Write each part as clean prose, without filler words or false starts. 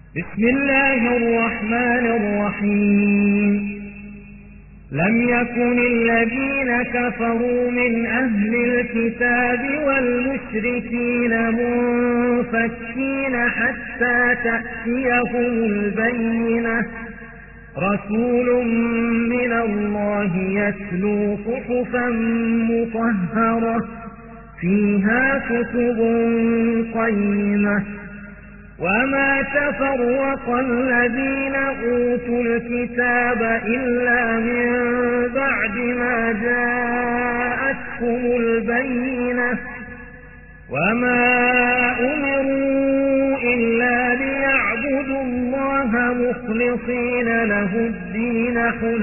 بسم الله الرحمن الرحيم. لم يكن الذين كفروا من أهل الكتاب والمشركين منفكين حتى تأتيهم البينة، رسول من الله يتلو صحفا مطهرة فيها كتب قيمة. وما تفرق الذين أوتوا الكتاب إلا من بعد ما جاءتهم البينة، وما أمروا إلا ليعبدوا الله مخلصين له الدين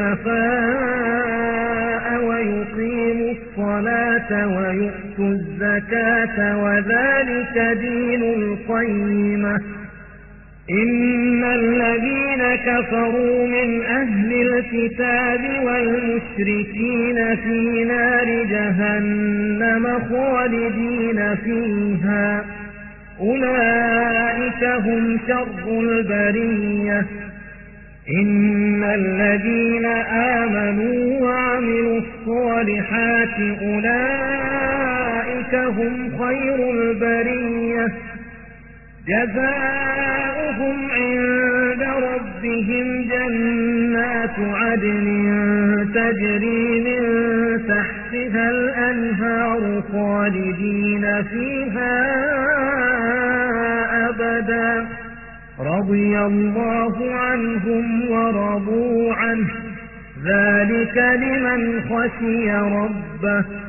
حنفاء ويقيموا الصلاة ويؤتوا الزكاة وذلك دين القيمة. إن الذين كفروا من أهل الكتاب والمشركين في نار جهنم خالدين فيها، أولئك هم شر البرية. إن الذين آمنوا وعملوا الصالحات أولئك هم خير البرية، جزاؤهم عند ربهم جنات عدن تجري من تحتها الأنهار خالدين فيها أبدا، رضي الله عنهم ورضوا عنه، ذلك لمن خشي ربه.